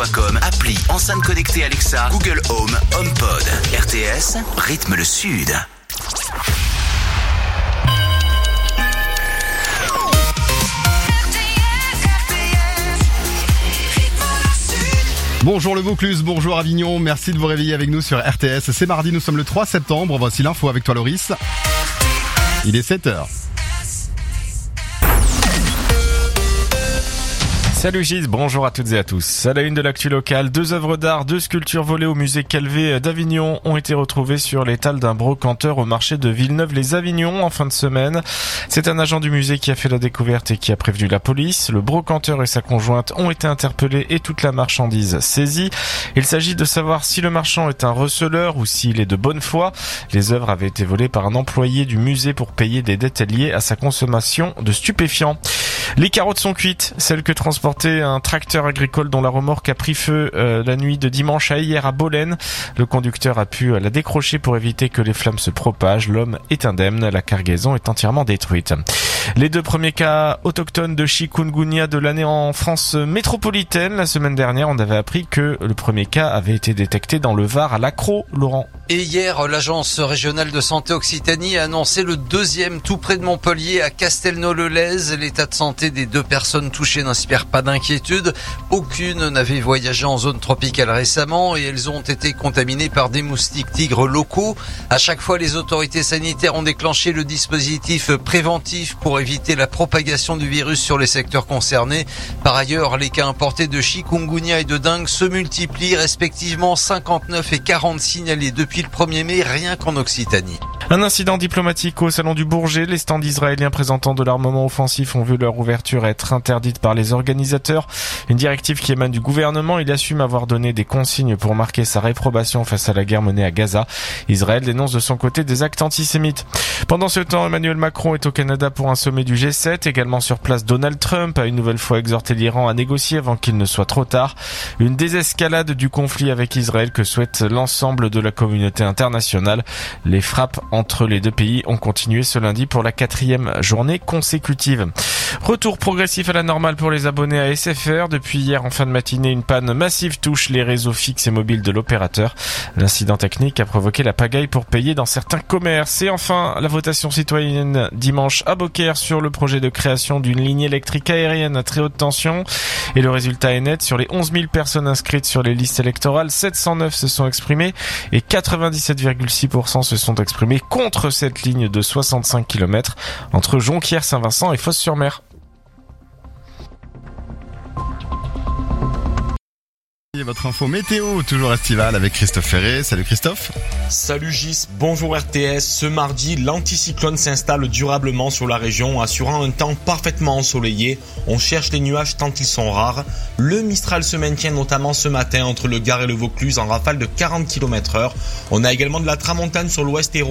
rts.com, appli, enceinte connectée Alexa, Google Home, HomePod. RTS, rythme le Sud. Bonjour le Vaucluse, bonjour Avignon, merci de vous réveiller avec nous sur RTS. C'est mardi, nous sommes le 3 septembre, voici l'info avec toi Loris. Il est 7h. Salut Gilles, bonjour à toutes et à tous. À la une de l'actu locale, 2 œuvres d'art, 2 sculptures volées au musée Calvé d'Avignon ont été retrouvées sur l'étal d'un brocanteur au marché de Villeneuve-les-Avignon en fin de semaine. C'est un agent du musée qui a fait la découverte et qui a prévenu la police. Le brocanteur et sa conjointe ont été interpellés et toute la marchandise saisie. Il s'agit de savoir si le marchand est un receleur ou s'il est de bonne foi. Les œuvres avaient été volées par un employé du musée pour payer des dettes liées à sa consommation de stupéfiants. Les carottes sont cuites, celles que transportait un tracteur agricole dont la remorque a pris feu la nuit de dimanche à hier à Bolène. Le conducteur a pu la décrocher pour éviter que les flammes se propagent. L'homme est indemne, la cargaison est entièrement détruite. Les 2 premiers cas autochtones de chikungunya de l'année en France métropolitaine. La semaine dernière, on avait appris que le premier cas avait été détecté dans le Var à Lacros, Laurent. Et hier, l'agence régionale de santé Occitanie a annoncé le 2e tout près de Montpellier à Castelnau-le-Lez. L'état de santé des 2 personnes touchées n'inspire pas d'inquiétude. Aucune n'avait voyagé en zone tropicale récemment et elles ont été contaminées par des moustiques tigres locaux. À chaque fois, les autorités sanitaires ont déclenché le dispositif préventif pour éviter la propagation du virus sur les secteurs concernés. Par ailleurs, les cas importés de chikungunya et de dengue se multiplient, respectivement 59 et 40 signalés depuis le 1er mai, rien qu'en Occitanie. Un incident diplomatique au Salon du Bourget. Les stands israéliens présentant de l'armement offensif ont vu leur ouverture être interdite par les organisateurs. Une directive qui émane du gouvernement. Il assume avoir donné des consignes pour marquer sa réprobation face à la guerre menée à Gaza. Israël dénonce de son côté des actes antisémites. Pendant ce temps, Emmanuel Macron est au Canada pour un sommet du G7. Également sur place, Donald Trump a une nouvelle fois exhorté l'Iran à négocier avant qu'il ne soit trop tard. Une désescalade du conflit avec Israël que souhaite l'ensemble de la communauté internationale. Les frappes entre les 2 pays ont continué ce lundi pour la 4e journée consécutive. Retour progressif à la normale pour les abonnés à SFR. Depuis hier en fin de matinée, une panne massive touche les réseaux fixes et mobiles de l'opérateur. L'incident technique a provoqué la pagaille pour payer dans certains commerces. Et enfin, la votation citoyenne dimanche à Beaucaire sur le projet de création d'une ligne électrique aérienne à très haute tension. Et le résultat est net. Sur les 11 000 personnes inscrites sur les listes électorales, 709 se sont exprimées et 97,6% se sont exprimés contre cette ligne de 65 km entre Jonquière, Saint-Vincent et Fos-sur-Mer. Et votre info météo, toujours estivale avec Christophe Ferré. Salut Christophe. Salut Gis, bonjour RTS. Ce mardi, l'anticyclone s'installe durablement sur la région, assurant un temps parfaitement ensoleillé. On cherche les nuages tant ils sont rares. Le Mistral se maintient notamment ce matin entre le Gard et le Vaucluse en rafale de 40 km/h. On a également de la tramontane sur l'ouest et